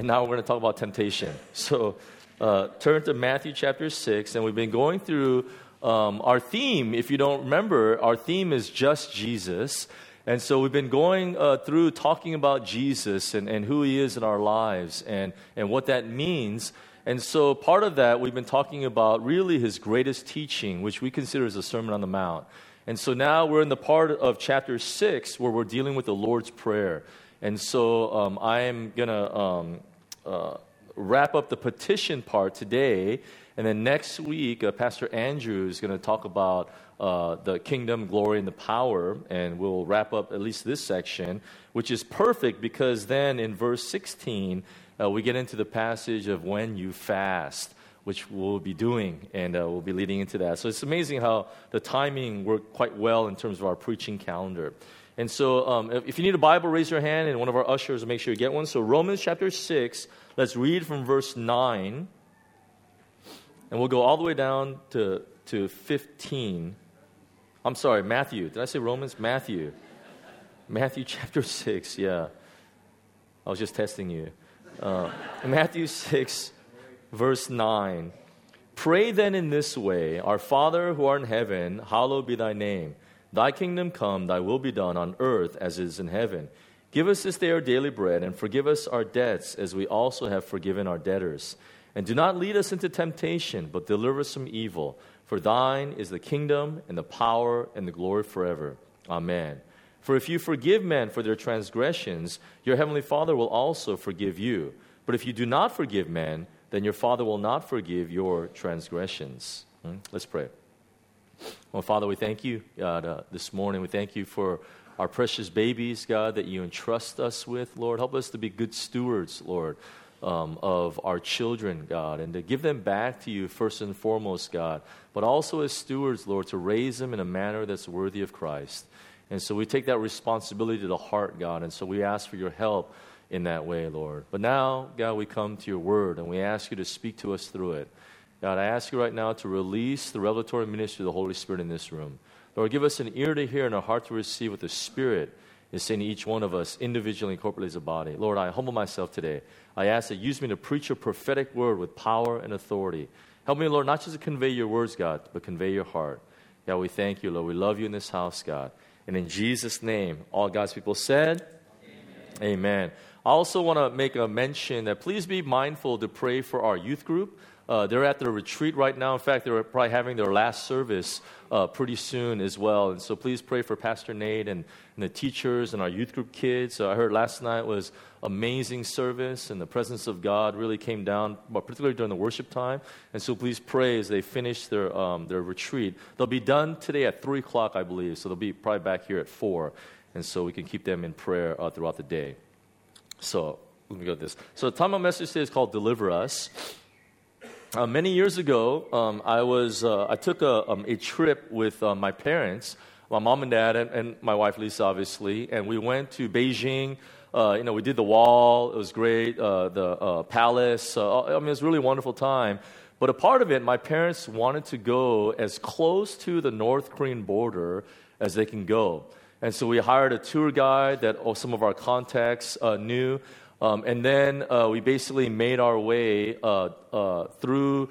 and now we're going to talk about temptation. So turn to Matthew chapter 6, and we've been going through our theme. If you don't remember, our theme is just Jesus. And so we've been going through talking about Jesus and who he is in our lives and what that means. And so part of that, we've been talking about really his greatest teaching, which we consider as the Sermon on the Mount. And so now we're in the part of chapter 6 where we're dealing with the Lord's Prayer. And so I am going to wrap up the petition part today. And then next week, Pastor Andrew is going to talk about the kingdom, glory, and the power. And we'll wrap up at least this section, which is perfect because then in verse 16, we get into the passage of when you fast, which we'll be doing, and we'll be leading into that. So it's amazing how the timing worked quite well in terms of our preaching calendar. And so if you need a Bible, raise your hand, and one of our ushers will make sure you get one. So Romans chapter 6, let's read from verse 9, and we'll go all the way down to 15. I'm sorry, Matthew. Did I say Romans? Matthew. Matthew chapter 6, yeah. I was just testing you. Matthew 6, verse 9. Pray then in this way, Our Father who art in heaven, hallowed be thy name. Thy kingdom come, thy will be done on earth as it is in heaven. Give us this day our daily bread, and forgive us our debts as we also have forgiven our debtors. And do not lead us into temptation, but deliver us from evil. For thine is the kingdom and the power and the glory forever. Amen. For if you forgive men for their transgressions, your heavenly Father will also forgive you. But if you do not forgive men, then your Father will not forgive your transgressions. Let's pray. Well, Father, we thank you, God, this morning. We thank you for our precious babies, God, that you entrust us with, Lord. Help us to be good stewards, Lord, of our children, God, and to give them back to you first and foremost, God, but also as stewards, Lord, to raise them in a manner that's worthy of Christ. And so we take that responsibility to the heart, God, and so we ask for your help in that way, Lord. But now, God, we come to your word, and we ask you to speak to us through it. God, I ask you right now to release the revelatory ministry of the Holy Spirit in this room. Lord, give us an ear to hear and a heart to receive what the Spirit is saying to each one of us individually and corporately as a body. Lord, I humble myself today. I ask that you use me to preach your prophetic word with power and authority. Help me, Lord, not just to convey your words, God, but convey your heart. God, we thank you, Lord. We love you in this house, God. And in Jesus' name, all God's people said, Amen. Amen. I also want to make a mention that please be mindful to pray for our youth group. They're at their retreat right now. In fact, they're probably having their last service pretty soon as well. And so please pray for Pastor Nate and the teachers and our youth group kids. I heard last night was amazing service, and the presence of God really came down, particularly during the worship time. And so please pray as they finish their retreat. They'll be done today at 3 o'clock, I believe. So they'll be probably back here at 4. And so we can keep them in prayer throughout the day. So let me go with this. So the time of my message today is called Deliver Us. Many years ago, I took a trip with my parents, my mom and dad, and my wife Lisa, obviously, and we went to Beijing. We did the wall; it was great. The palace. It was a really wonderful time. But a part of it, my parents wanted to go as close to the North Korean border as they can go, and so we hired a tour guide that some of our contacts knew. And then we basically made our way through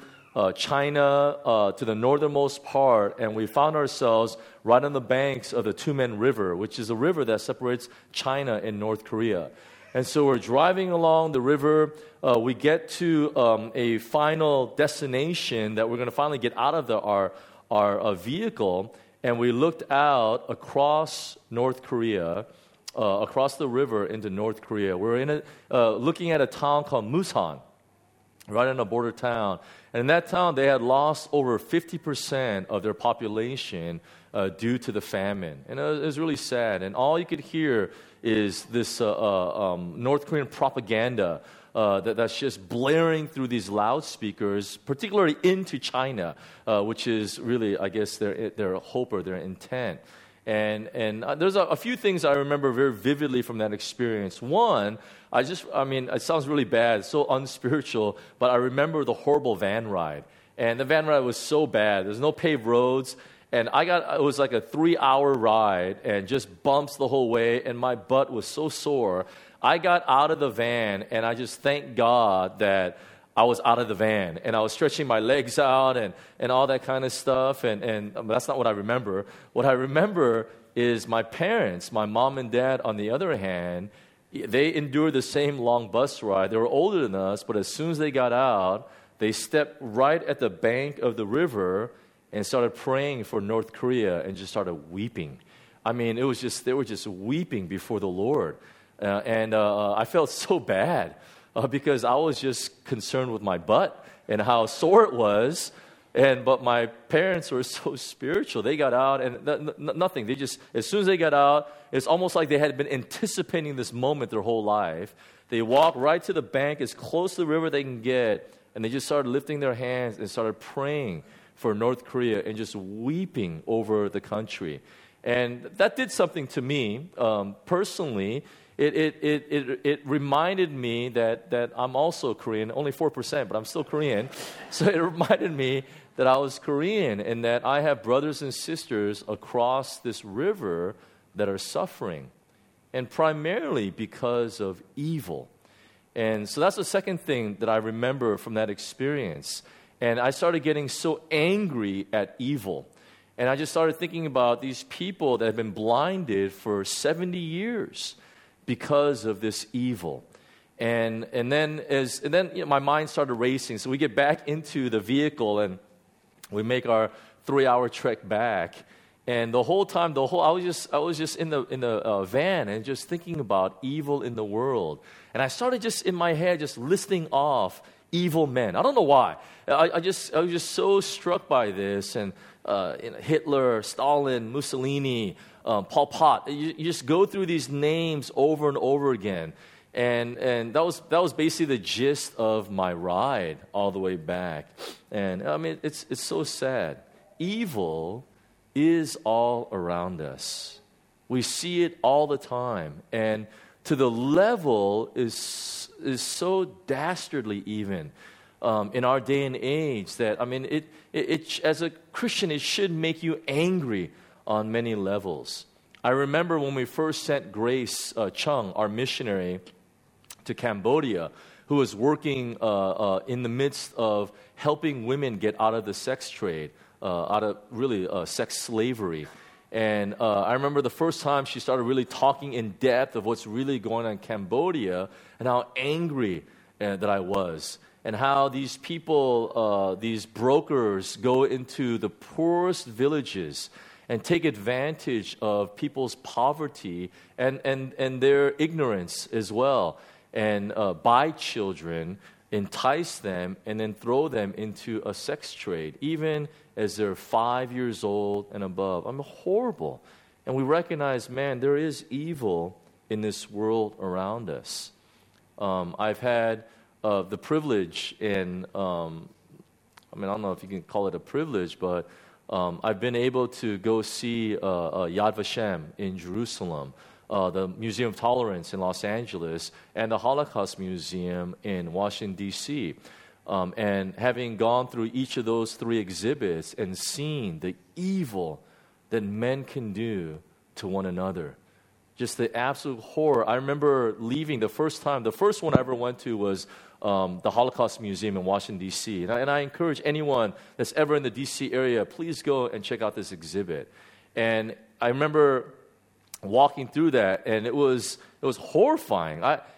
China to the northernmost part, and we found ourselves right on the banks of the Tumen River, which is a river that separates China and North Korea. And so we're driving along the river. We get to a final destination that we're going to finally get out of our vehicle, and we looked out across North Korea, across the river into North Korea. We're looking at a town called Musan, right in a border town. And in that town, they had lost over 50% of their population due to the famine. And it was really sad. And all you could hear is this North Korean propaganda that's just blaring through these loudspeakers, particularly into China, which is really, I guess, their hope or their intent. And there's a few things I remember very vividly from that experience. One, it sounds really bad, so unspiritual, but I remember the horrible van ride. And the van ride was so bad. There's no paved roads, And it was like a 3-hour ride and just bumps the whole way, and my butt was so sore. I got out of the van, and I just thank God that I was out of the van, and I was stretching my legs out and all that kind of stuff, and that's not what I remember. What I remember is my parents, my mom and dad, on the other hand, they endured the same long bus ride. They were older than us, but as soon as they got out, they stepped right at the bank of the river and started praying for North Korea and just started weeping. I mean, they were just weeping before the Lord. I felt so bad because I was just concerned with my butt and how sore it was. But my parents were so spiritual. They got out and nothing. They just, as soon as they got out, it's almost like they had been anticipating this moment their whole life. They walked right to the bank as close to the river they can get, and they just started lifting their hands and started praying for North Korea and just weeping over the country. And that did something to me personally. It reminded me that I'm also Korean, only 4%, but I'm still Korean. So it reminded me that I was Korean and that I have brothers and sisters across this river that are suffering, and primarily because of evil. And so that's the second thing that I remember from that experience. And I started getting so angry at evil. And I just started thinking about these people that have been blinded for 70 years because of this evil. And then my mind started racing. So we get back into the vehicle and we make our 3-hour trek back. And the whole time, I was just in the van and just thinking about evil in the world. And I started just in my head just listing off evil men. I don't know why. I was just so struck by this. And Hitler, Stalin, Mussolini, Pol Pot. You just go through these names over and over again. And that was basically the gist of my ride all the way back. And I mean, it's so sad. Evil is all around us. We see it all the time, and to the level is so dastardly even in our day and age that, I mean, it as a Christian, it should make you angry on many levels. I remember when we first sent Grace Chung, our missionary, to Cambodia, who was working in the midst of helping women get out of the sex trade, out of really sex slavery. And I remember the first time she started really talking in depth of what's really going on in Cambodia and how angry that I was. And how these people, these brokers, go into the poorest villages and take advantage of people's poverty and their ignorance as well. And buy children, entice them, and then throw them into a sex trade, even as they're 5 years old and above. I mean, horrible. And we recognize, man, there is evil in this world around us. I've had the privilege I don't know if you can call it a privilege, but I've been able to go see Yad Vashem in Jerusalem, the Museum of Tolerance in Los Angeles, and the Holocaust Museum in Washington, D.C. And having gone through each of those 3 exhibits and seen the evil that men can do to one another, just the absolute horror. I remember leaving the first one I ever went to was the Holocaust Museum in Washington, D.C. And I encourage anyone that's ever in the D.C. area, please go and check out this exhibit. And I remember walking through that, and it was horrifying.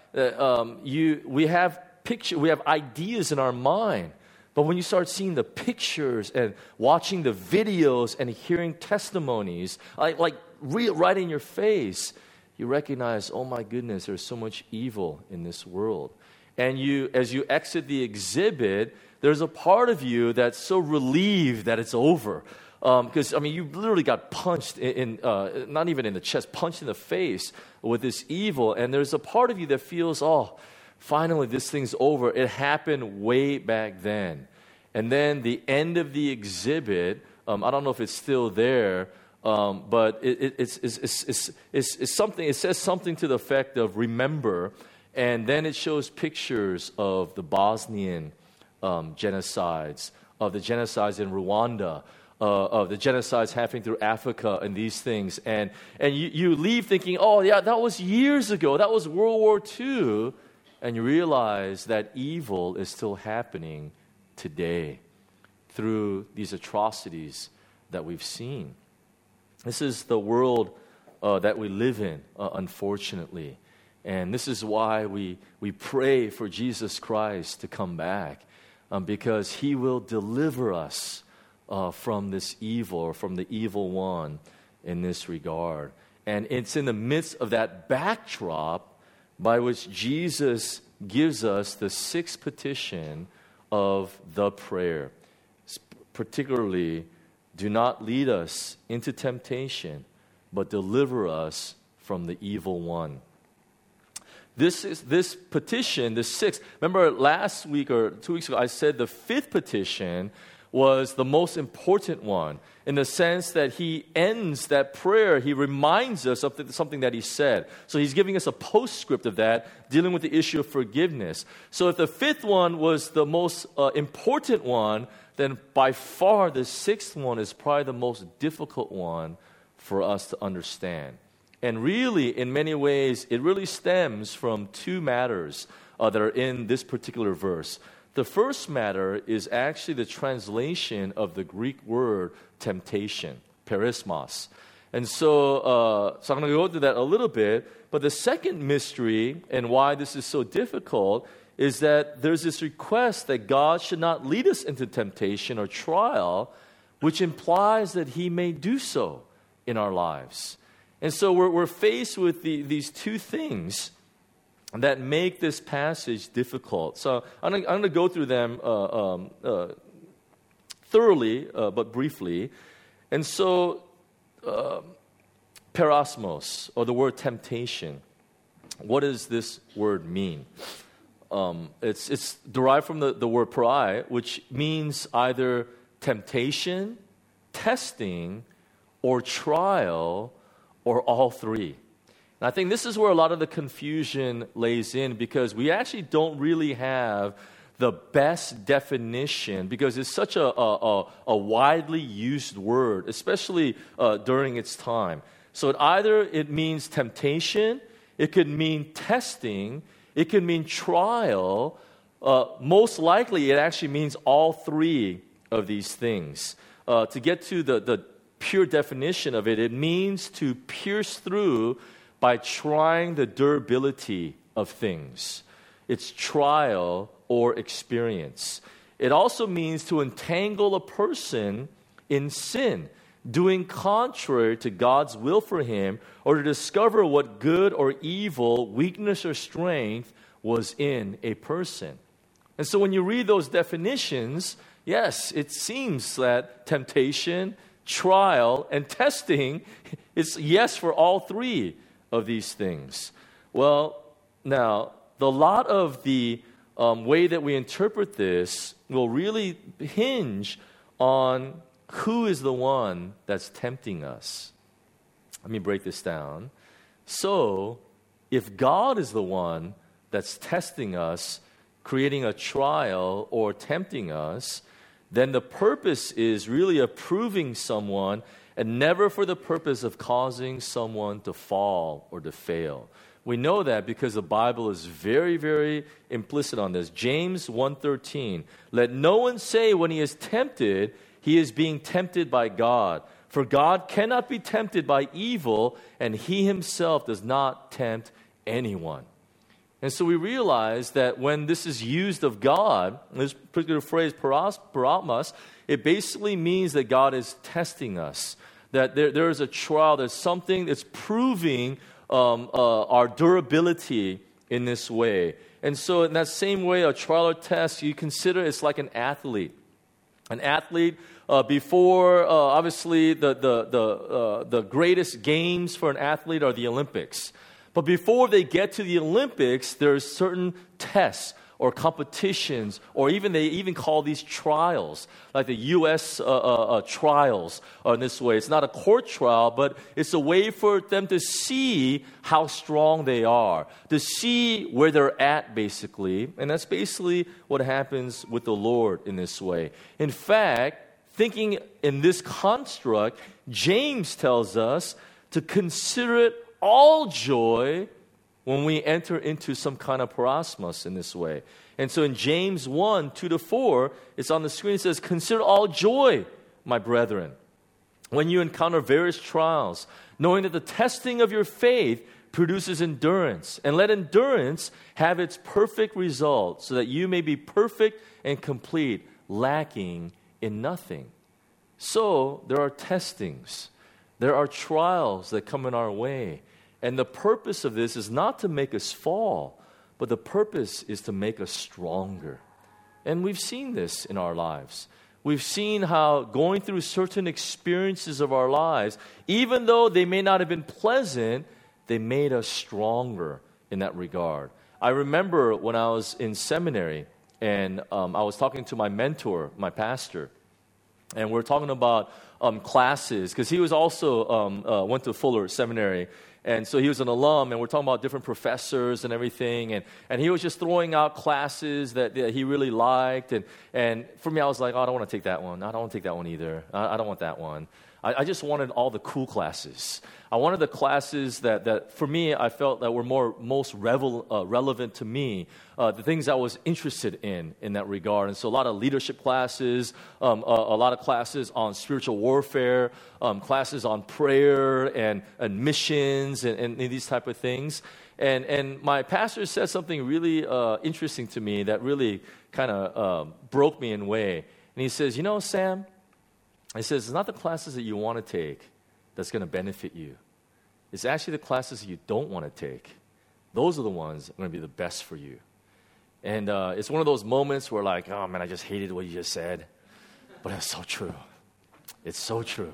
We have ideas in our mind, but when you start seeing the pictures and watching the videos and hearing testimonies, like right in your face, you recognize, oh my goodness, there's so much evil in this world. And as you exit the exhibit, there's a part of you that's so relieved that it's over. Because, I mean, you literally got punched not even in the chest, punched in the face with this evil. And there's a part of you that feels, oh, finally this thing's over. It happened way back then. And then the end of the exhibit, I don't know if it's still there, but it's something. It says something to the effect of remember, and then it shows pictures of the Bosnian genocides, of the genocides in Rwanda, of the genocides happening through Africa and these things. And you leave thinking, oh, yeah, that was years ago. That was World War II. And you realize that evil is still happening today through these atrocities that we've seen. This is the world that we live in, unfortunately. And this is why we pray for Jesus Christ to come back, because He will deliver us from this evil, or from the evil one in this regard. And it's in the midst of that backdrop by which Jesus gives us the sixth petition of the prayer. Particularly, do not lead us into temptation, but deliver us from the evil one. This petition, the sixth, remember last week or 2 weeks ago, I said the fifth petition was the most important one, in the sense that he ends that prayer, he reminds us of something that he said. So he's giving us a postscript of that, dealing with the issue of forgiveness. So if the fifth one was the most important one, then by far the sixth one is probably the most difficult one for us to understand. And really, in many ways, it really stems from two matters that are in this particular verse. The first matter is actually the translation of the Greek word temptation, perismos. And so I'm going to go through that a little bit. But the second mystery, and why this is so difficult, is that there's this request that God should not lead us into temptation or trial, which implies that He may do so in our lives. And so we're faced with these two things that make this passage difficult. So I'm going to go through them thoroughly, but briefly. And so, perismos, or the word temptation, what does this word mean? It's derived from the word perai, which means either temptation, testing, or trial, or all three. And I think this is where a lot of the confusion lays in, because we actually don't really have the best definition, because it's such a widely used word, especially during its time. So it means temptation, it could mean testing, it could mean trial. Most likely, it actually means all three of these things. To get to the pure definition of it, it means to pierce through by trying the durability of things. It's trial or experience. It also means to entangle a person in sin, doing contrary to God's will for him, or to discover what good or evil, weakness or strength was in a person. And so when you read those definitions, yes, it seems that temptation, trial, and testing is yes for all three of these things. Well, now, a lot of the way that we interpret this will really hinge on who is the one that's tempting us. Let me break this down. So, if God is the one that's testing us, creating a trial or tempting us, then the purpose is really approving someone, and never for the purpose of causing someone to fall or to fail. We know that because the Bible is very, very implicit on this. James 1:13, let no one say when he is tempted, he is being tempted by God. For God cannot be tempted by evil, and He Himself does not tempt anyone. And so we realize that when this is used of God, this particular phrase, paramos, it basically means that God is testing us. That there is a trial, there's something that's proving our durability in this way. And so in that same way, a trial or test, you consider it's like an athlete. An athlete, before, obviously, the greatest games for an athlete are the Olympics. But before they get to the Olympics, there's certain tests or competitions, or they even call these trials, like the U.S. trials in this way. It's not a court trial, but it's a way for them to see how strong they are, to see where they're at, basically. And that's basically what happens with the Lord in this way. In fact, thinking in this construct, James tells us to consider it all joy when we enter into some kind of parosmos in this way. And so in James 1, 2-4, it's on the screen, it says, consider all joy, my brethren, when you encounter various trials, knowing that the testing of your faith produces endurance. And let endurance have its perfect result, so that you may be perfect and complete, lacking in nothing. So there are testings. There are trials that come in our way. And the purpose of this is not to make us fall, but the purpose is to make us stronger. And we've seen this in our lives. We've seen how going through certain experiences of our lives, even though they may not have been pleasant, they made us stronger in that regard. I remember when I was in seminary, and I was talking to my mentor, my pastor, and we're talking about classes, because he was also went to Fuller Seminary, and so he was an alum, and we're talking about different professors and everything, and he was just throwing out classes that he really liked, and for me, I was like, oh, I don't want to take that one. I don't want to take that one either. I don't want that one. I just wanted all the cool classes. I wanted the classes that for me, I felt that were most relevant to me, the things I was interested in that regard. And so a lot of leadership classes, a lot of classes on spiritual warfare, classes on prayer and missions and these type of things. And my pastor said something really interesting to me that really kind of broke me in a way. And he says, you know, Sam, he says, it's not the classes that you want to take that's going to benefit you. It's actually the classes that you don't want to take. Those are the ones that are going to be the best for you. And it's one of those moments where like, oh man, I just hated what you just said. But it's so true. It's so true.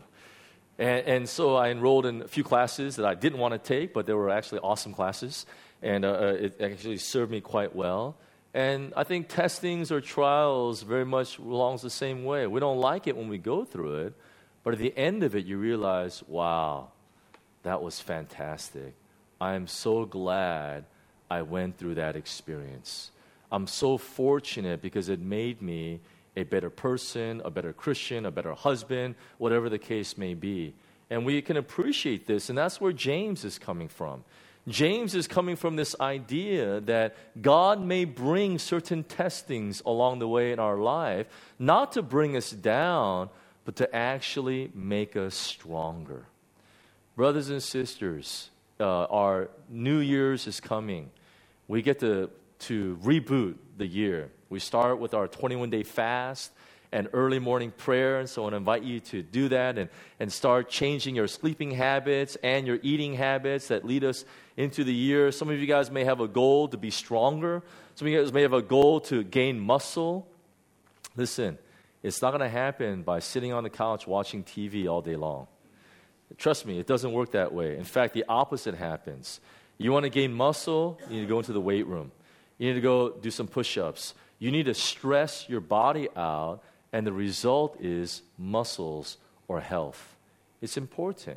And so I enrolled in a few classes that I didn't want to take, but they were actually awesome classes. And it actually served me quite well. And I think testings or trials very much belongs the same way. We don't like it when we go through it, but at the end of it, you realize, wow, that was fantastic. I am so glad I went through that experience. I'm so fortunate because it made me a better person, a better Christian, a better husband, whatever the case may be. And we can appreciate this, and that's where James is coming from. James is coming from this idea that God may bring certain testings along the way in our life, not to bring us down, but to actually make us stronger. Brothers and sisters, our New Year's is coming. We get to reboot the year. We start with our 21-day fast and early morning prayer, and so I want to invite you to do that and start changing your sleeping habits and your eating habits that lead us into the year. Some of you guys may have a goal to be stronger. Some of you guys may have a goal to gain muscle. Listen, it's not going to happen by sitting on the couch watching TV all day long. Trust me, it doesn't work that way. In fact, the opposite happens. You want to gain muscle, you need to go into the weight room. You need to go do some push-ups. You need to stress your body out, and the result is muscles or health. It's important.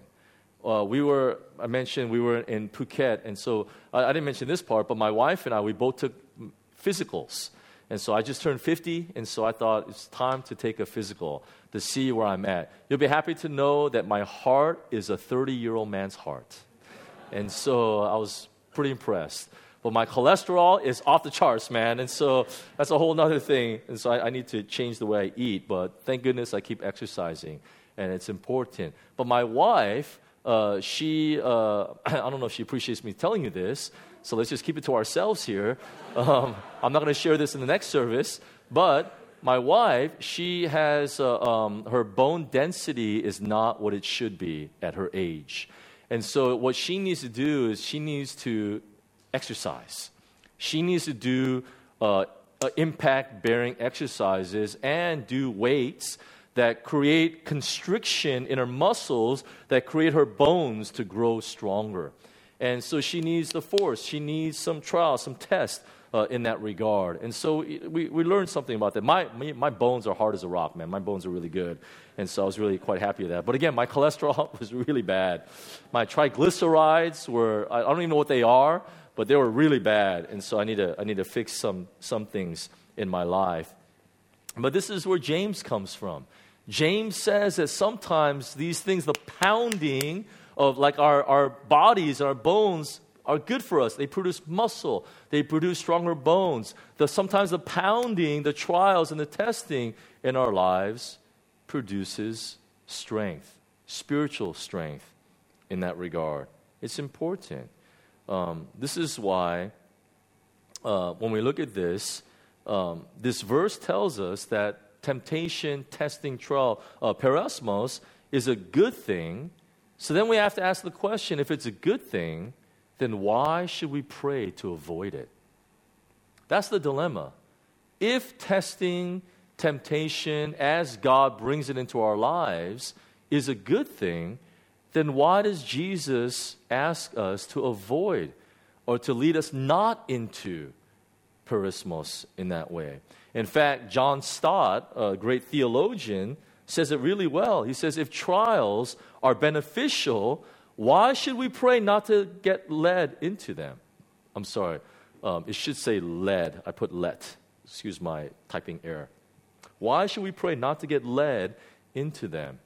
I mentioned we were in Phuket, and so I didn't mention this part, but my wife and I, we both took physicals. And so I just turned 50, and so I thought it's time to take a physical to see where I'm at. You'll be happy to know that my heart is a 30-year-old man's heart. And so I was pretty impressed. But my cholesterol is off the charts, man. And so that's a whole other thing. And so I need to change the way I eat. But thank goodness I keep exercising, and it's important. But my wife, she, I don't know if she appreciates me telling you this, so let's just keep it to ourselves here. I'm not going to share this in the next service. But my wife, she has, her bone density is not what it should be at her age. And so what she needs to do is she needs to exercise. She needs to do impact-bearing exercises and do weights that create constriction in her muscles that create her bones to grow stronger. And so she needs the force. She needs some trials, some tests in that regard. And so we learned something about that. My bones are hard as a rock, man. My bones are really good. And so I was really quite happy with that. But again, my cholesterol was really bad. My triglycerides were, I don't even know what they are, but they were really bad. And so I need to fix some things in my life. But this is where James comes from. James says that sometimes these things, the pounding of like our bodies, our bones, are good for us. They produce muscle. They produce stronger bones. Sometimes the pounding, the trials, and the testing in our lives produces strength, spiritual strength in that regard. It's important. This is why when we look at this, this verse tells us that temptation, testing, trial, peirasmos, is a good thing. So then we have to ask the question, if it's a good thing, then why should we pray to avoid it? That's the dilemma. If testing, temptation, as God brings it into our lives, is a good thing, then why does Jesus ask us to avoid or to lead us not into peirasmos in that way? In fact, John Stott, a great theologian, says it really well. He says, if trials are beneficial, why should we pray not to get led into them? I'm sorry. It should say led. I put let. Excuse my typing error. Why should we pray not to get led into them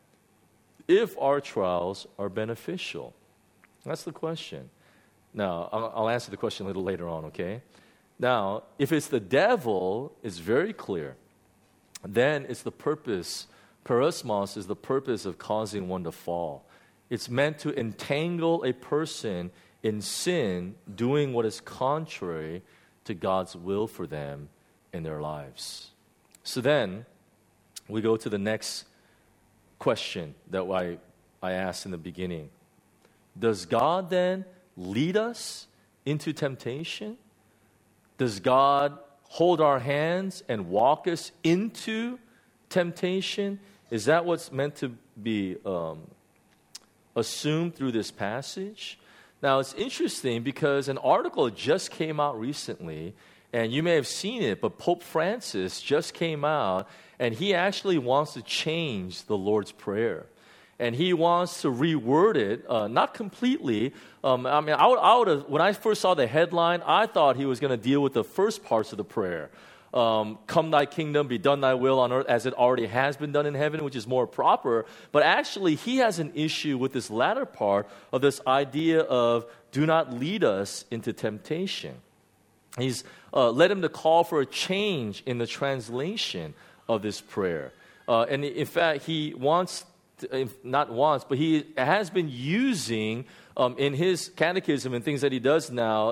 if our trials are beneficial? That's the question. Now, I'll answer the question a little later on, okay? Now, if it's the devil, it's very clear. Then it's the purpose. Peirasmos is the purpose of causing one to fall. It's meant to entangle a person in sin, doing what is contrary to God's will for them in their lives. So then, we go to the next question that I asked in the beginning. Does God then lead us into temptation? Does God hold our hands and walk us into temptation? Is that what's meant to be assumed through this passage? Now, it's interesting because an article just came out recently, and you may have seen it, but Pope Francis just came out, and he actually wants to change the Lord's Prayer. And he wants to reword it, not completely. I would have, when I first saw the headline, I thought he was going to deal with the first parts of the prayer. Come thy kingdom, be done thy will on earth as it already has been done in heaven, which is more proper. But actually, he has an issue with this latter part of this idea of do not lead us into temptation. He's led him to call for a change in the translation of this prayer. And in fact, he wants, not wants, but he has been using in his catechism and things that he does now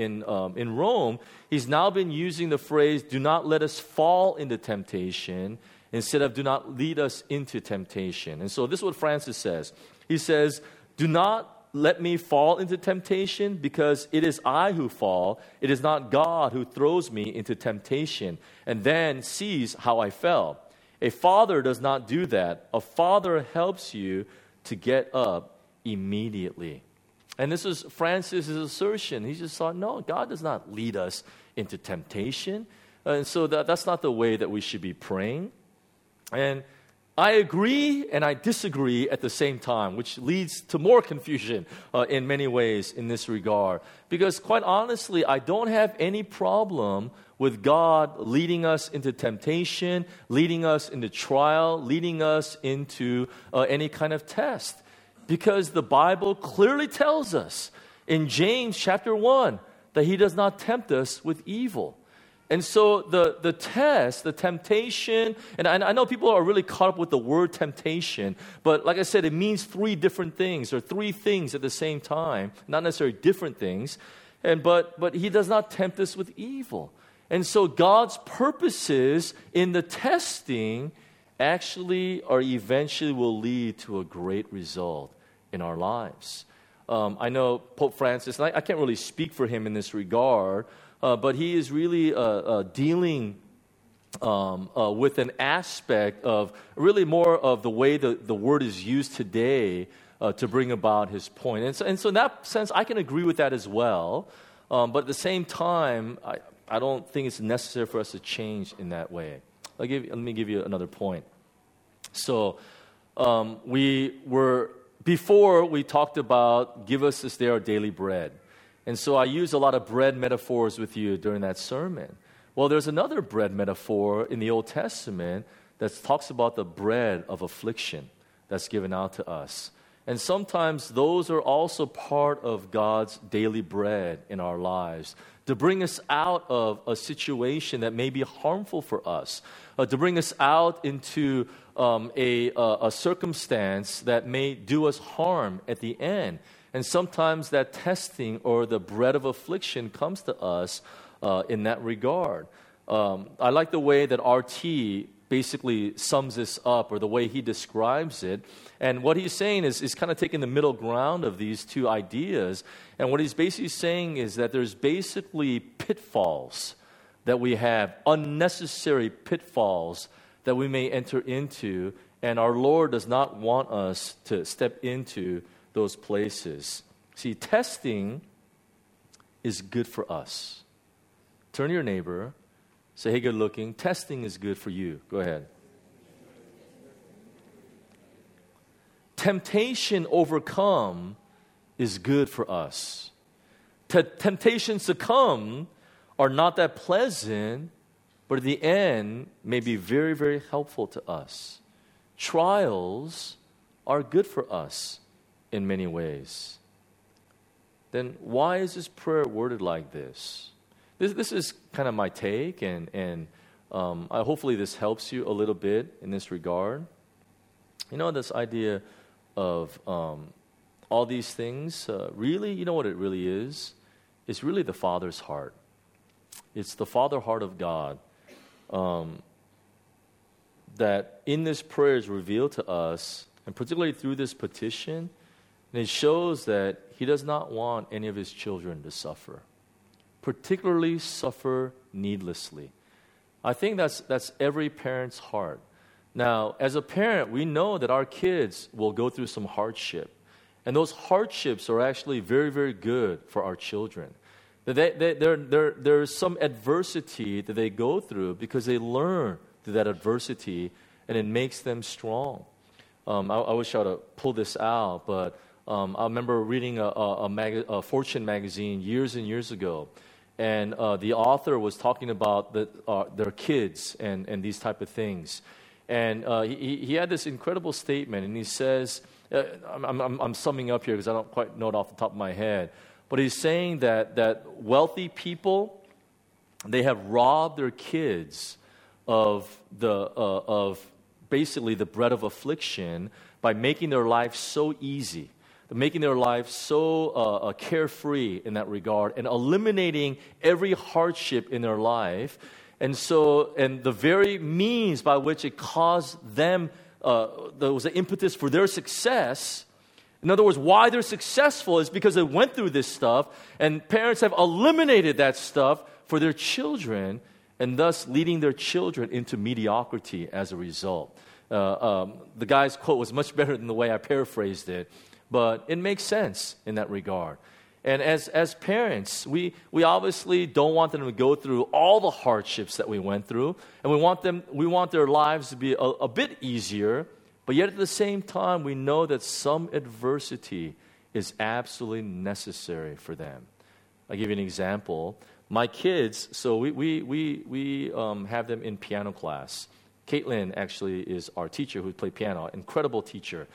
in Rome, he's now been using the phrase, do not let us fall into temptation, instead of do not lead us into temptation. And so this is what Francis says. He says, do not let me fall into temptation, because it is I who fall. It is not God who throws me into temptation and then sees how I fell. A father does not do that. A father helps you to get up immediately. And this is Francis' assertion. He just thought, no, God does not lead us into temptation. And so that's not the way that we should be praying. And I agree and I disagree at the same time, which leads to more confusion in many ways in this regard. Because quite honestly, I don't have any problem with God leading us into temptation, leading us into trial, leading us into any kind of test. Because the Bible clearly tells us in James chapter 1 that he does not tempt us with evil. And so the test, the temptation, and I know people are really caught up with the word temptation, but like I said, it means three different things, or three things at the same time, not necessarily different things. But he does not tempt us with evil. And so God's purposes in the testing actually or eventually will lead to a great result in our lives. I know Pope Francis, and I can't really speak for him in this regard, but he is really dealing with an aspect of really more of the way the word is used today to bring about his point. And so in that sense, I can agree with that as well. But at the same time, I don't think it's necessary for us to change in that way. Let me give you another point. So before we talked about give us this day our daily bread. And so I used a lot of bread metaphors with you during that sermon. Well, there's another bread metaphor in the Old Testament that talks about the bread of affliction that's given out to us. And sometimes those are also part of God's daily bread in our lives to bring us out of a situation that may be harmful for us, to bring us out into a circumstance that may do us harm at the end. And sometimes that testing or the bread of affliction comes to us in that regard. I like the way that R.T. basically sums this up, or the way he describes it. And what he's saying is kind of taking the middle ground of these two ideas. And what he's basically saying is that there's basically pitfalls that we have, unnecessary pitfalls that we may enter into, and our Lord does not want us to step into those places. See, testing is good for us. Turn to your neighbor, say, hey, good looking, testing is good for you. Go ahead. Temptation overcome is good for us. Temptations to come are not that pleasant, but at the end may be very, very helpful to us. Trials are good for us in many ways. Then why is this prayer worded like this? This is kind of my take, and hopefully this helps you a little bit in this regard. You know, this idea of all these things, really, you know what it really is? It's really the Father's heart. It's the Father heart of God that in this prayer is revealed to us, and particularly through this petition, and it shows that He does not want any of His children to suffer, particularly suffer needlessly. I think that's every parent's heart. Now, as a parent, we know that our kids will go through some hardship, and those hardships are actually very, very good for our children. There's some adversity that they go through because they learn through that adversity, and it makes them strong. I wish I would have pulled this out, but I remember reading a Fortune magazine years and years ago, and the author was talking about their kids and these type of things. And he had this incredible statement, and he says, I'm summing up here because I don't quite know it off the top of my head, but he's saying that wealthy people, they have robbed their kids of basically the bread of affliction by making their life so easy, making their life so carefree in that regard, and eliminating every hardship in their life. And the very means by which it caused them, there was an impetus for their success. In other words, why they're successful is because they went through this stuff, and parents have eliminated that stuff for their children, and thus leading their children into mediocrity as a result. The guy's quote was much better than the way I paraphrased it, but it makes sense in that regard. And as parents, we obviously don't want them to go through all the hardships that we went through, and we want their lives to be a bit easier, but yet at the same time, we know that some adversity is absolutely necessary for them. I'll give you an example. My kids, so we have them in piano class. Caitlin actually is our teacher who played piano, incredible teacher.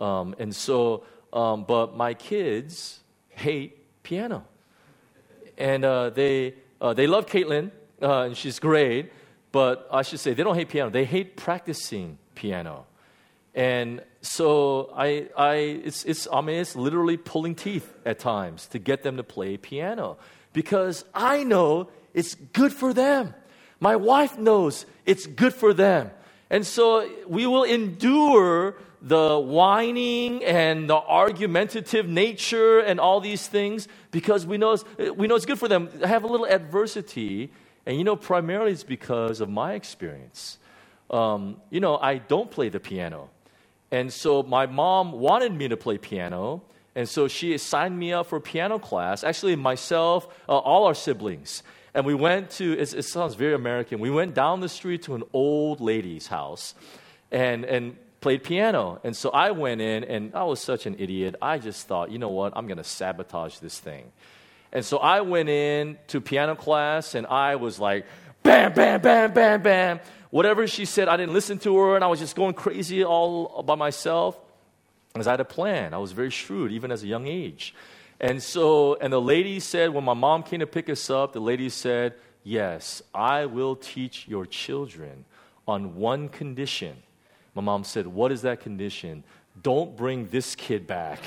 But my kids hate piano. And they love Caitlin, and she's great, but I should say they don't hate piano. They hate practicing piano. And so it's literally pulling teeth at times to get them to play piano, because I know it's good for them. My wife knows it's good for them. And so we will endure the whining and the argumentative nature and all these things because we know it's good for them. Have a little adversity, and primarily it's because of my experience. I don't play the piano. And so my mom wanted me to play piano, and so she signed me up for piano class, actually myself, all our siblings. And we went to, it sounds very American, we went down the street to an old lady's house and played piano. And so I went in, and I was such an idiot. I just thought, you know what, I'm going to sabotage this thing. And so I went in to piano class, and I was like bam, bam, bam, bam, bam. Whatever she said, I didn't listen to her, and I was just going crazy all by myself. Because I had a plan. I was very shrewd, even as a young age. And the lady said, when my mom came to pick us up, the lady said, yes, I will teach your children on one condition. My mom said, what is that condition? Don't bring this kid back.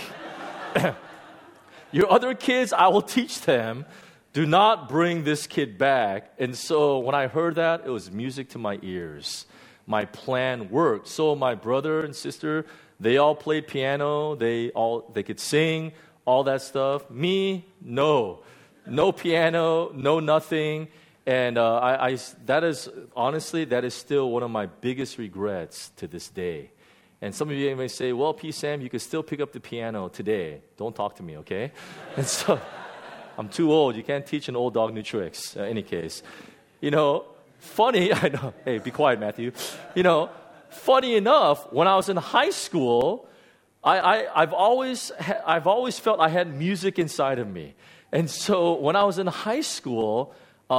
Your other kids, I will teach them. Do not bring this kid back. And so when I heard that, it was music to my ears. My plan worked. So my brother and sister, they all played piano. They could sing, all that stuff. Me, no piano, no nothing. And that is still one of my biggest regrets to this day. And some of you may say, well, P. Sam, you can still pick up the piano today. Don't talk to me, okay? And so I'm too old. You can't teach an old dog new tricks. In any case, funny. I know. Hey, be quiet, Matthew. Funny enough, when I was in high school, I've always felt I had music inside of me. And so when I was in high school,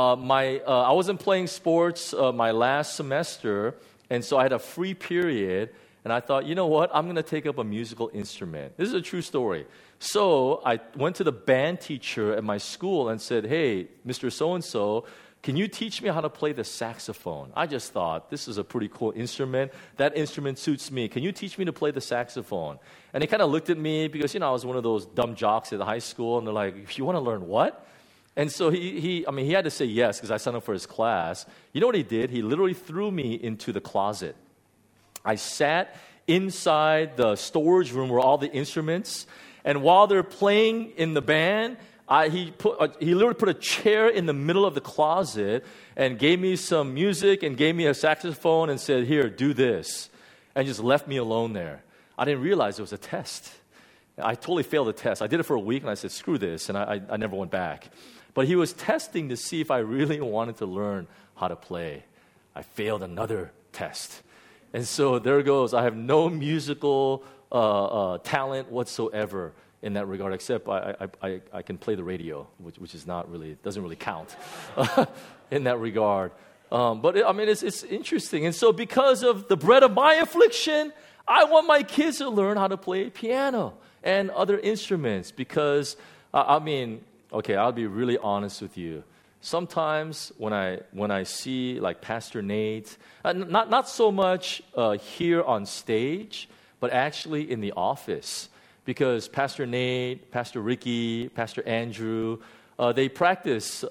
I wasn't playing sports my last semester, and so I had a free period. And I thought, you know what? I'm going to take up a musical instrument. This is a true story. So I went to the band teacher at my school and said, hey, Mr. So-and-so, can you teach me how to play the saxophone? I just thought, this is a pretty cool instrument. That instrument suits me. Can you teach me to play the saxophone? And he kind of looked at me because, I was one of those dumb jocks at the high school. And they're like, you want to learn what? And so he had to say yes because I signed up for his class. You know what he did? He literally threw me into the closet. I sat inside the storage room where all the instruments, and while they're playing in the band, he literally put a chair in the middle of the closet and gave me some music and gave me a saxophone and said, here, do this, and just left me alone there. I didn't realize it was a test. I totally failed the test. I did it for a week, and I said, screw this, and I never went back. But he was testing to see if I really wanted to learn how to play. I failed another test. And so there goes. I have no musical talent whatsoever in that regard, except I can play the radio, which is doesn't really count in that regard. But it's interesting. And so because of the bread of my affliction, I want my kids to learn how to play piano and other instruments because, I'll be really honest with you. Sometimes when I see like Pastor Nate, not so much here on stage, but actually in the office, because Pastor Nate, Pastor Ricky, Pastor Andrew, they practice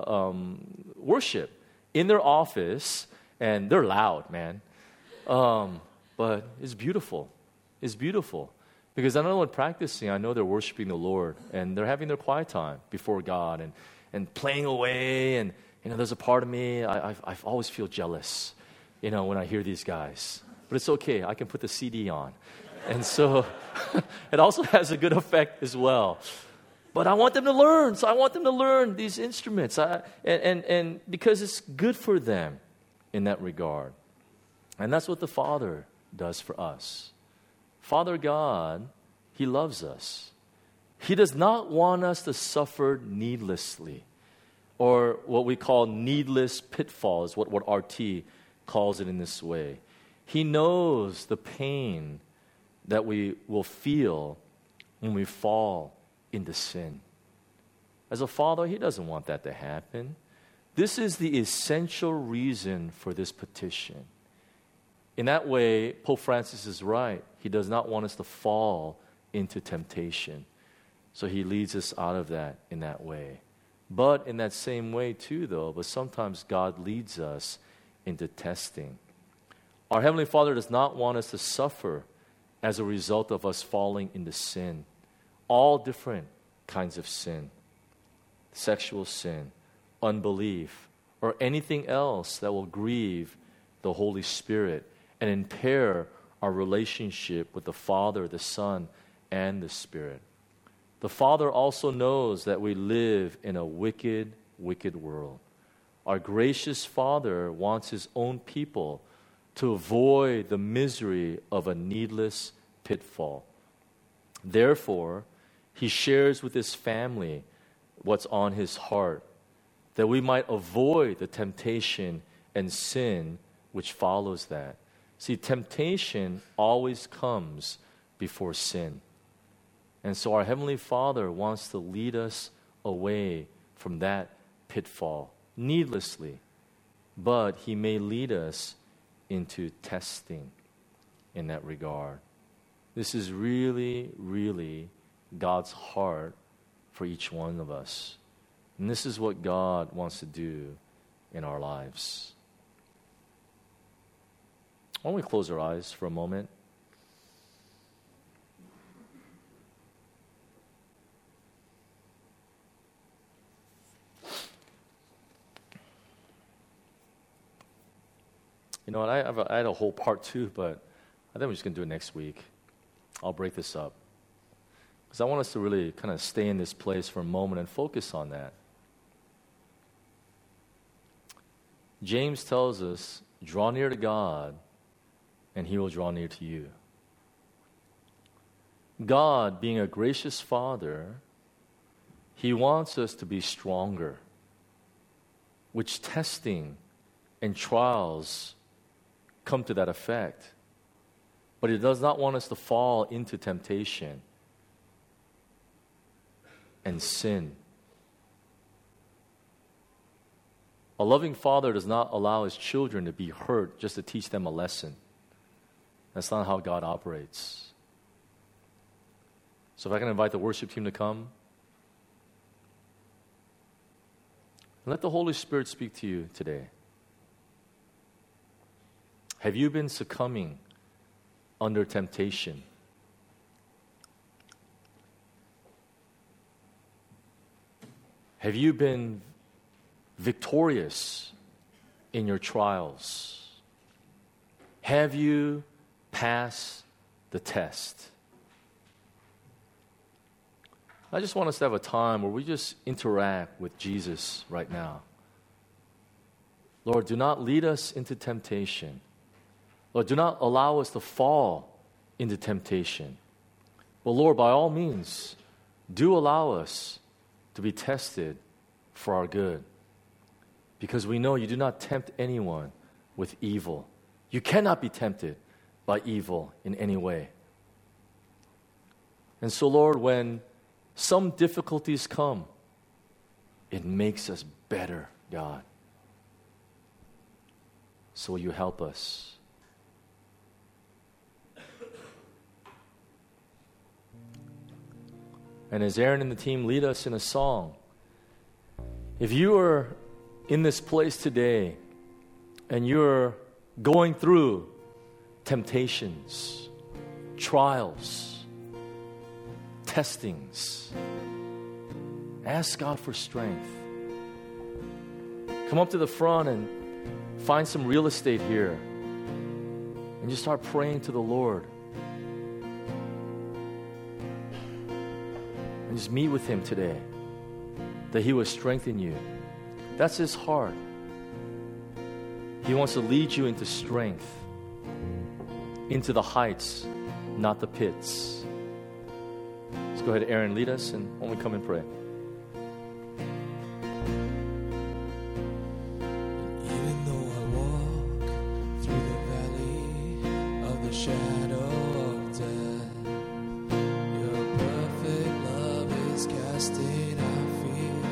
worship in their office, and they're loud, man. But it's beautiful. It's beautiful. Because I know when practicing, I know they're worshiping the Lord, and they're having their quiet time before God, and playing away, and there's a part of me, I always feel jealous, when I hear these guys. But it's okay, I can put the CD on. And so it also has a good effect as well. But I want them to learn, so I want them to learn these instruments, and because it's good for them in that regard. And that's what the Father does for us. Father God, He loves us. He does not want us to suffer needlessly, or what we call needless pitfalls, what RT calls it in this way. He knows the pain that we will feel when we fall into sin. As a father, He doesn't want that to happen. This is the essential reason for this petition. In that way, Pope Francis is right. He does not want us to fall into temptation. So He leads us out of that in that way. But in that same way too, but sometimes God leads us into testing. Our Heavenly Father does not want us to suffer as a result of us falling into sin. All different kinds of sin. Sexual sin, unbelief, or anything else that will grieve the Holy Spirit and impair our relationship with the Father, the Son, and the Spirit. The Father also knows that we live in a wicked, wicked world. Our gracious Father wants His own people to avoid the misery of a needless pitfall. Therefore, He shares with His family what's on His heart. that we might avoid the temptation and sin which follows that. See, temptation always comes before sin. And so our Heavenly Father wants to lead us away from that pitfall needlessly, but He may lead us into testing in that regard. This is really, really God's heart for each one of us. And this is what God wants to do in our lives. Why don't we close our eyes for a moment? You know, I had a whole part 2, but I think we're just going to do it next week. I'll break this up. Because I want us to really kind of stay in this place for a moment and focus on that. James tells us, draw near to God, and He will draw near to you. God, being a gracious Father, He wants us to be stronger, which testing and trials come to that effect. But He does not want us to fall into temptation and sin. A loving Father does not allow His children to be hurt just to teach them a lesson. That's not how God operates. So if I can invite the worship team to come. Let the Holy Spirit speak to you today. Have you been succumbing under temptation? Have you been victorious in your trials? Have you passed the test? I just want us to have a time where we just interact with Jesus right now. Lord, do not lead us into temptation. Lord, do not allow us to fall into temptation. But Lord, by all means, do allow us to be tested for our good. Because we know you do not tempt anyone with evil. You cannot be tempted by evil in any way. And so, Lord, when some difficulties come, it makes us better, God. So will you help us? And as Aaron and the team lead us in a song, if you are in this place today and you're going through temptations, trials, testings, ask God for strength. Come up to the front and find some real estate here and just start praying to the Lord. And just meet with Him today, that He will strengthen you. That's His heart. He wants to lead you into strength, into the heights, not the pits. Let's go ahead, Aaron, lead us, and when we come and pray. Even though I walk through the valley of the shadow of death, your perfect love is casting out fear.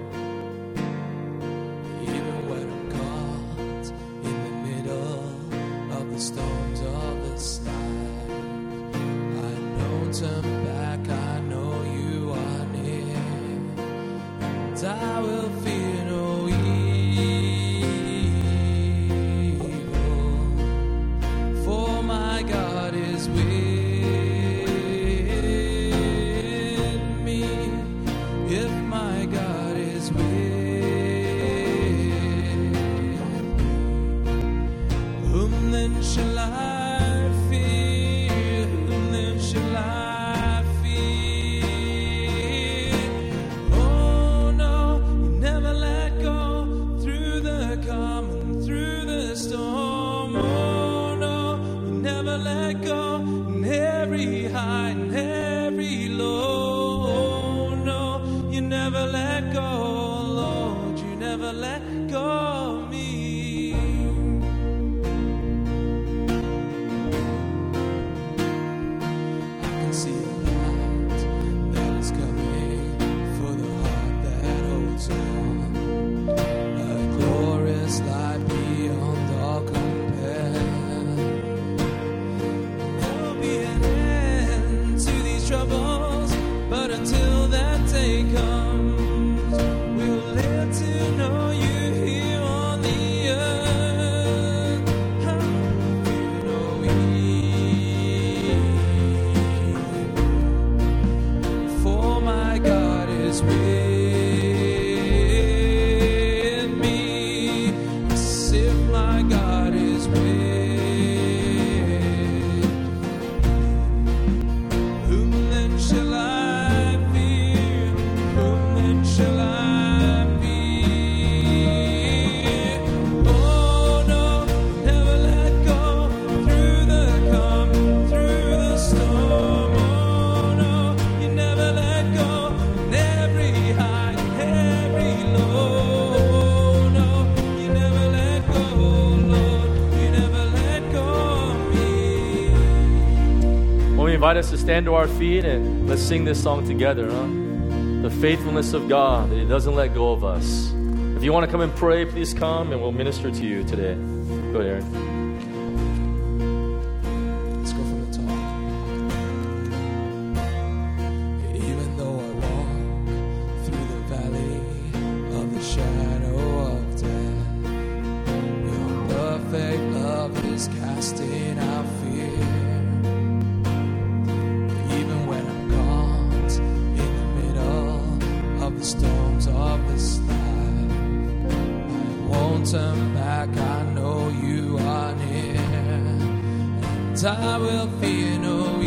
Even when I'm caught in the middle of the storms of this life, I know turn back, I know you are near, and I will fear no evil, for my God is with me. If my God is with me, whom then shall I fear? Whom then shall I fear? Oh no, you never let but until that day comes, we'll live to know you here on the earth. How you know evil, for my God is with me. Yes, if my God is with me, whom then shall I fear? Whom then shall I fear? Oh no, never let go through the calm, through the storm. Oh no, you never let go in every high, every low. Oh no, you never let go, Lord, you never let go of me. Well, we invite us to stand to our feet and let's sing this song together, huh? The faithfulness of God, that He doesn't let go of us. If you want to come and pray, please come and we'll minister to you today. Go ahead, Aaron. Let's go from the top. Even though I walk through the valley of the shadow of death, your perfect love is casting out fear. Even when I'm caught in the middle of the storms of this life, I won't turn back. I know you are near, and I will fear no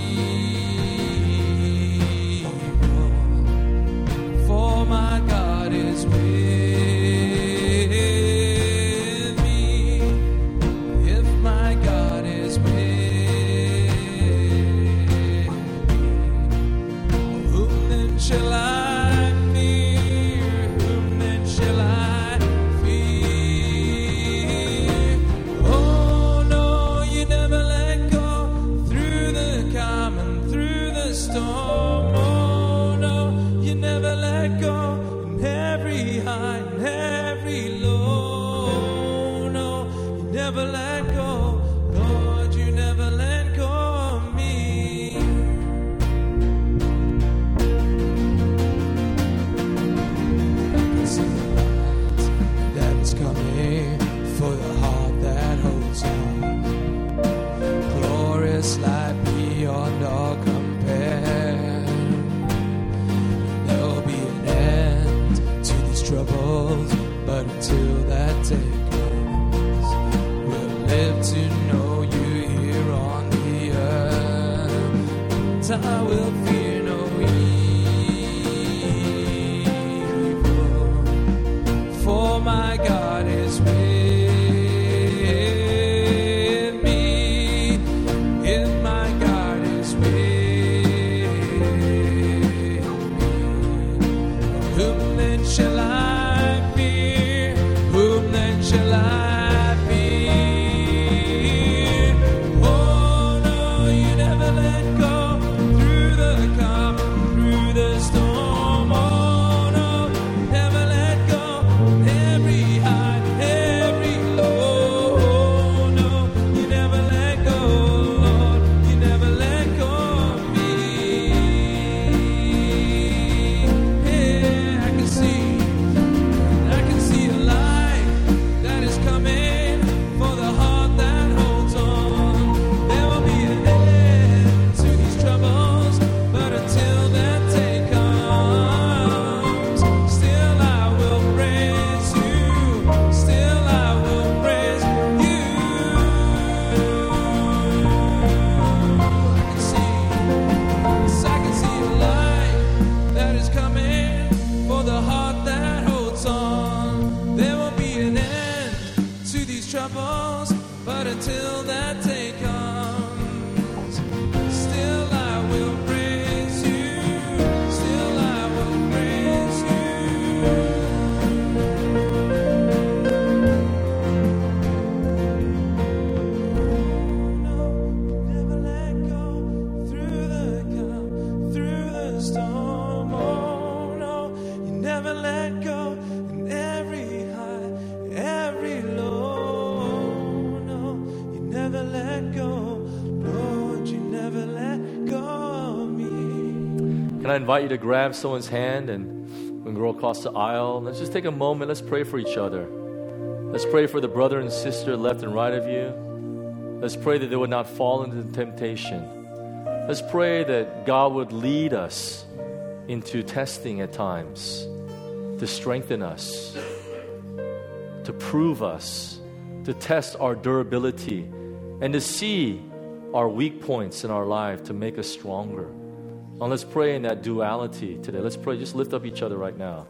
evil, for my God is with me. If my God is with me, whom then shall I fear? Whom then shall I fear? Oh no, you never let go through the calm and through the storm. Oh no, you never let go in every high and every low. No, you never let go, Lord, you never let go of me. I can see the light that is coming for the heart that holds on. Glorious light beyond all compare. There'll be an end to these troubles, but until that day comes, we'll live to know you here on the earth. And I will fear no evil, for my God is with me. If my God is with me, whom then shall I fear? Whom then shall I fear? Oh no, you never let go through the calm, through the storm. Oh no, never let go in every high, every low. Oh no, you never let go, Lord, you never let go of me. Yeah, I can see a light that is coming for the heart that holds on. There will be an end to these troubles, but until that day comes, still I will praise you. Still I will praise you. I can see a light that is coming for the heart that holds on. There will be an end to these troubles, but until that day comes, still I will praise you. Still I will praise you. No, never let go through the calm, through the storm. Oh no, you never let go in every high, every low. No, you never let go, Lord, you never let go of me. Can can I invite you to grab someone's hand and we can go across the aisle. Let's just take a moment. Let's pray for each other. Let's pray for the brother and sister left and right of you. Let's pray that they would not fall into temptation. Let's pray that God would lead us into testing at times, to strengthen us, to prove us, to test our durability, and to see our weak points in our life to make us stronger. And let's pray in that duality today. Let's pray. Just lift up each other right now.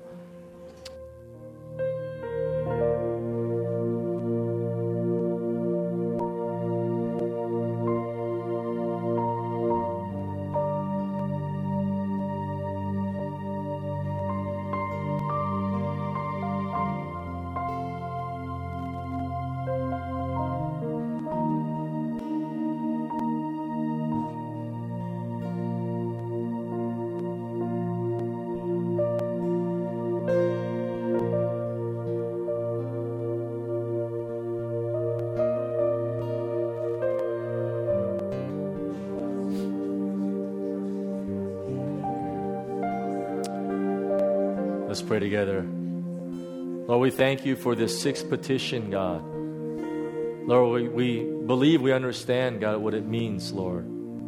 Let's pray together. Lord, we thank you for this sixth petition, God. Lord, we believe we understand, God, what it means, Lord.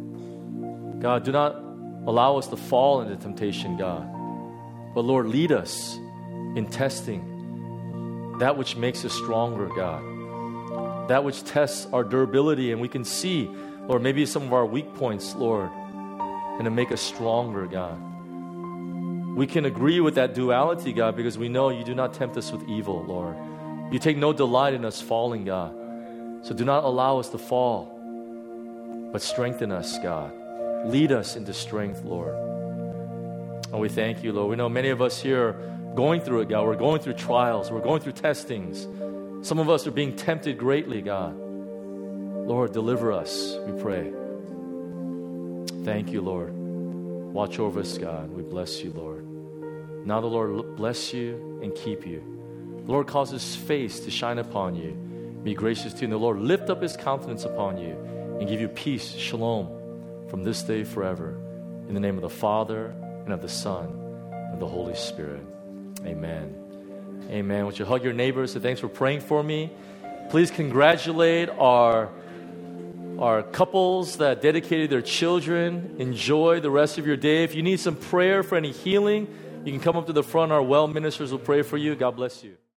God, do not allow us to fall into temptation, God. But Lord, lead us in testing that which makes us stronger, God. That which tests our durability, and we can see, Lord, maybe some of our weak points, Lord, and to make us stronger, God. We can agree with that duality, God, because we know you do not tempt us with evil, Lord. You take no delight in us falling, God. So do not allow us to fall, but strengthen us, God. Lead us into strength, Lord. And we thank you, Lord. We know many of us here are going through it, God. We're going through trials. We're going through testings. Some of us are being tempted greatly, God. Lord, deliver us, we pray. Thank you, Lord. Watch over us, God. We bless you, Lord. Now the Lord bless you and keep you. The Lord cause his face to shine upon you. Be gracious to you. And the Lord lift up his countenance upon you and give you peace, shalom, from this day forever. In the name of the Father, and of the Son, and of the Holy Spirit. Amen. Amen. Would you hug your neighbors? So thanks for praying for me. Please congratulate our couples that dedicated their children. Enjoy the rest of your day. If you need some prayer for any healing, you can come up to the front. Our well ministers will pray for you. God bless you.